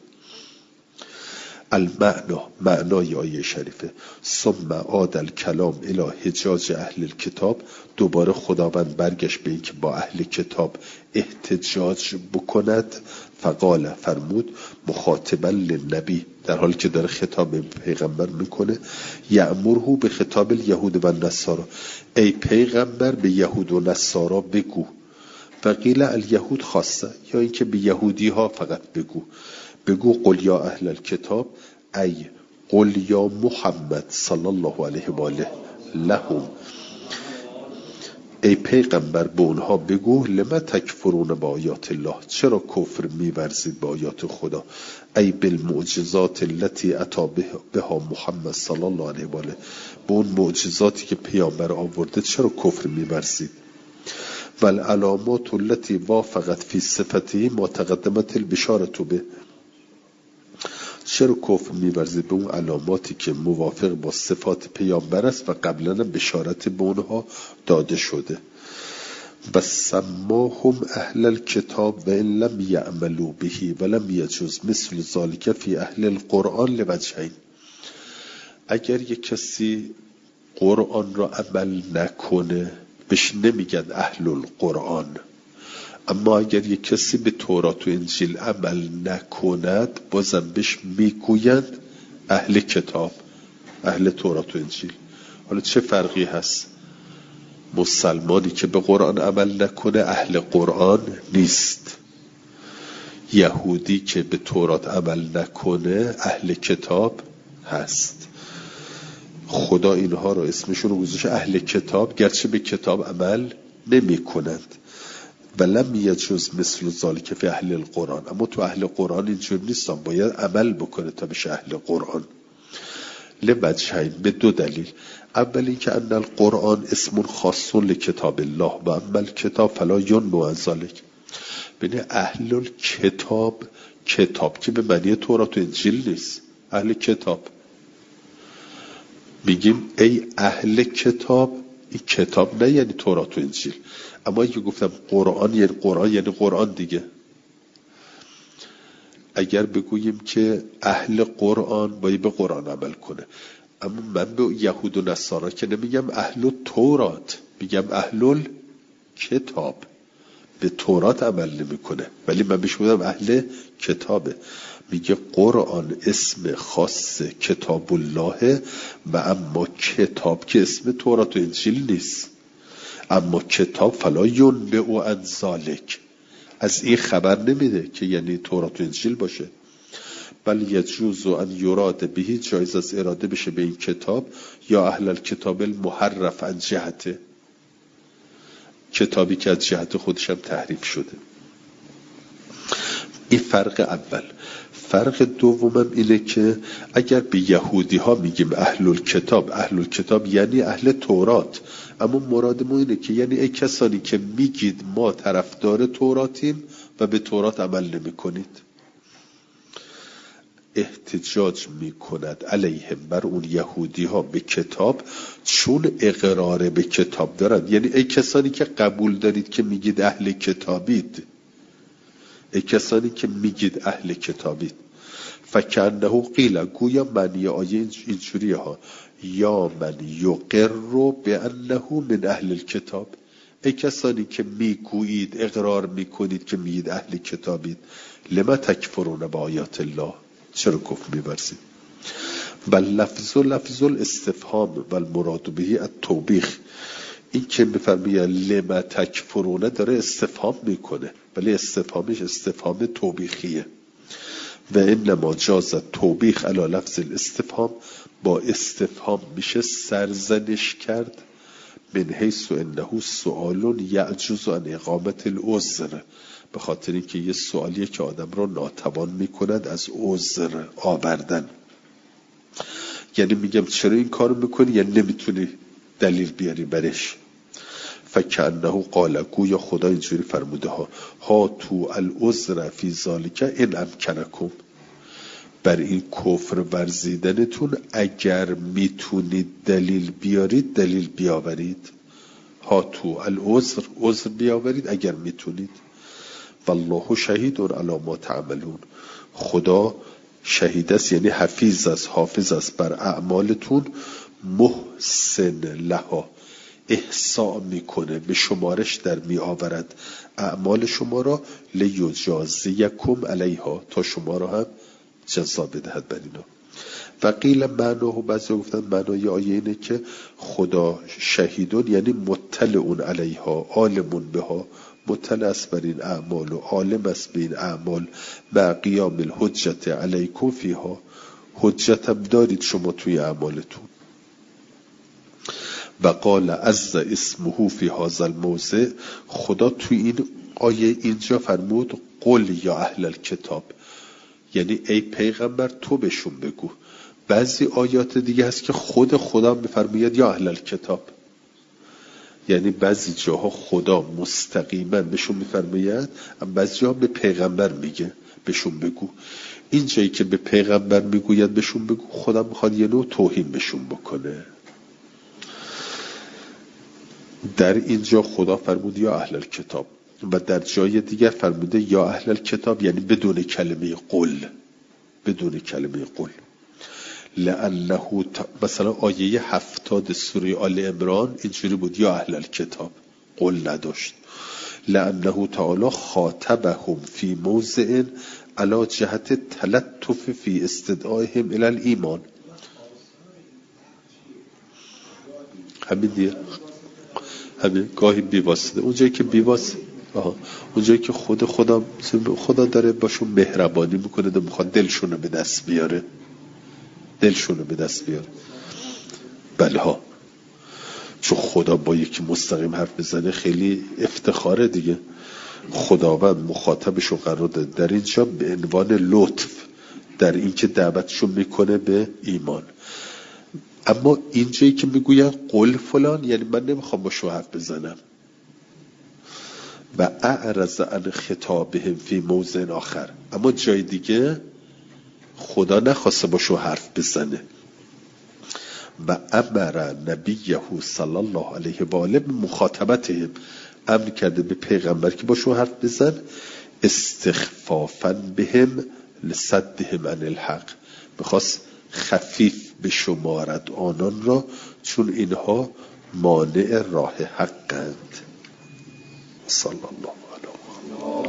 معنای آیه شریفه ثم عاد الکلام الی حجاج اهل الکتاب. دوباره خداوند برگشت به این که با اهل کتاب احتجاج بکند. فقال، فرمود مخاطبا للنبی، در حالی که داره خطاب پیغمبر میکنه. یأمره به خطاب الیهود و نصارا، ای پیغمبر به یهود و نصارا بگو. فقیل الیهود خاصه، یا اینکه به یهودی ها فقط بگو قل یا اهل الکتاب، ای قل یا محمد صلی الله علیه و آله لهم، ای پیغمبر به اونها بگو لما تکفرون با آیات الله، چرا کفر می‌ورزید با آیات خدا. ای بالمعجزات التي اتى بها محمد صلی الله علیه و آله، به اون معجزاتی که پیامبر آورده چرا کفر می‌ورزید. والعلامات التي وافقت في صفته ما تقدمت البشارة به، چرا کفر می‌ورزید؟ به اون علاماتی که موافق با صفات پیامبر است و قبلا بشارت به اونها داده شده. و سماهم اهل الکتاب و ان لم یعملوا به ولم یجوز مثل ذلک فی اهل القرآن لوجهین. اگر یک کسی قرآن را عمل نکنه بهش نمیگن اهل القرآن، اما اگر یک کسی به تورات و انجیل عمل نکند بازم بهش میگویند اهل کتاب، اهل تورات و انجیل. حالا چه فرقی هست؟ مسلمانی که به قرآن عمل نکنه اهل قرآن نیست، یهودی که به تورات عمل نکنه اهل کتاب هست. خدا اینها رو اسمشون رو گذاشت اهل کتاب گرچه به کتاب عمل نمی کنند. ولم یجوز مثل ذلک فی اهل القرآن، اما تو اهل قرآن اینجور نیستن، باید عمل بکنه تا بشه اهل قرآن. لوجهین، به دو دلیل. اول این که ان القرآن اسم خاص لکتاب الله و اما الکتاب فلا ینبع عن ذلک. ببین اهل الکتاب، کتاب که به معنی تورات و انجیل نیست، اهل کتاب میگیم ای اهل کتاب، این کتاب نه یعنی تورات و انجیل. اما اگه گفتم قرآن یعنی قرآن، یعنی قرآن دیگه. اگر بگوییم که اهل قرآن باید به قرآن عمل کنه، اما من به یهود و نصارا که نمیگم اهل تورات، میگم اهل کتاب، به تورات عمل نمیکنه ولی من بهش بودم اهل کتابه. میگه قرآن اسم خاص کتاب الله و اما کتاب که اسم تورات و انجیل نیست. اما کتاب فلا ینبع عن ذلک، از این خبر نمیده که یعنی تورات و انجیل باشه. بل یجوز ان یراد به، جایز از اراده بشه به این کتاب یا اهل الکتاب المحرف عن جهته، کتابی که از جهت خودش هم تحریف شده. این فرق اول. فرق دومم اینه که اگر به یهودی ها میگیم اهل الکتاب، اهل الکتاب یعنی اهل تورات، اما مراد ما اینه که یعنی ای کسانی که میگید ما طرفدار توراتیم و به تورات عمل نمی کنید. احتجاج میکند علیهم، بر اون یهودی ها، به کتاب، چون اقرار به کتاب دارن. یعنی ای کسانی که قبول دارید که میگید اهل کتابید، ای کسانی که میگید اهل کتابید، فکنه قیل، گویا معنی آیه اینجوریه ها، یا من یقر به انه من اهل الکتاب، ای کسانی که میگویید اقرار میکنید که میگید اهل کتابید، لما تکفرون با آیات الله، چرا کفر می‌ورزید؟ بل لفظ الاستفهام و المراد به التوبیخ، این که می‌فرمایه لما تکفرون داره استفهام میکنه ولی استفهامش استفهام توبیخیه. و انما جاز توبیخ علی لفظ الاستفهام، با استفهام میشه سرزنش کرد، من حیث انه سؤال یعجز عن اقامت العذر، به خاطر اینکه یه سوالیه که آدم رو ناتوان میکند از عذر آوردن. یعنی میگم چرا این کارو میکنی، یعنی نمیتونی دلیل بیاری برش. فکأنه قال، گویا خدا اینجوری فرموده ها تو العذر فی ذالک ان امکنکم، بر این کفر ورزیدنتون اگر میتونید دلیل بیارید دلیل بیاورید. ها تو العذر، عذر بیاورید اگر میتونید. والله شهید علی ما تعملون، خدا شهید است یعنی حفیظ است، حافظ است بر اعمالتون، محسن لها، احصا میکنه، به شمارش در می آورد اعمال شما را، لیجازیکم علیها، تا شما را هم جزا بدهد بر اینا. و قیل معناه، بعضی گفتن معنای آیه اینه که خدا شهیدون یعنی مطلعون علیها، عالمون بها، مطلع است بر این اعمال و عالم است به این اعمال، با قیام الحجت علیکم فیها، حجت هم دارید شما توی اعمالتون. و قال عز اسمه فی هذا الموضع، خدا توی این آیه اینجا فرمود قل یا اهل الکتاب، یعنی ای پیغمبر تو بهشون بگو. بعضی آیات دیگه هست که خود خدا میفرماید یا اهل الکتاب، یعنی بعضی جاها خدا مستقیما بهشون میفرماید، بعضی جاها به پیغمبر میگه. بهشون بگو. این جایی که به پیغمبر میگوید بهشون بگو، خدا میخواد یه نوع توهین بهشون بکنه. در اینجا خدا فرمود یا اهل الکتاب، و در جای دیگر فرموده یا اهل الکتاب، یعنی بدون کلمه قل، بدون کلمه قل. لأنه مثلا آیه 70 سوره آل عمران اینجوری بود یا اهل الکتاب، قل نداشت. لأنه تعالی خاطبهم فی موضع علی جهت تلطف فی استدعائهم الی الایمان. همین دیگه، همین گاهی بیواسطه، اونجایی که بیواسطه، اونجایی که خدا داره باشون مهربانی میکنه و میخواد دلشونو به دست بیاره، دلشونو به دست بیاره. بله ها، چون خدا با یکی مستقیم حرف بزنه خیلی افتخاره دیگه. خداوند مخاطبشو قرار داده در اینجا به عنوان لطف، در این که دعوتشو میکنه به ایمان. اما اینجایی که میگوین قل فلان، یعنی من نمیخوام با شو حرف بزنم. و اعرض عن خطابهم فی موضع آخر، اما جای دیگه خدا نخواسته با شو حرف بزنه. و امر نبیه صلی الله علیه و آله به مخاطبتهم، امر کرده به پیغمبر که با شو حرف بزن، استخفافا بهم لصدهم عن الحق، بخواست خفیف به شمارد آنان را چون اینها مانع راه حقند. صلی الله علیه و آله.